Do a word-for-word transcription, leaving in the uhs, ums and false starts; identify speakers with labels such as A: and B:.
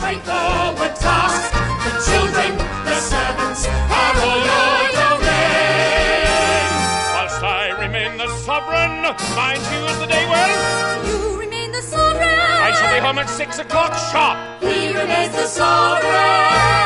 A: straightforward task. The children, the servants, are all your domain.
B: Whilst I remain the sovereign, mind you as the day well.
C: You remain the sovereign.
B: I shall be home at six o'clock sharp.
A: He remains the sovereign.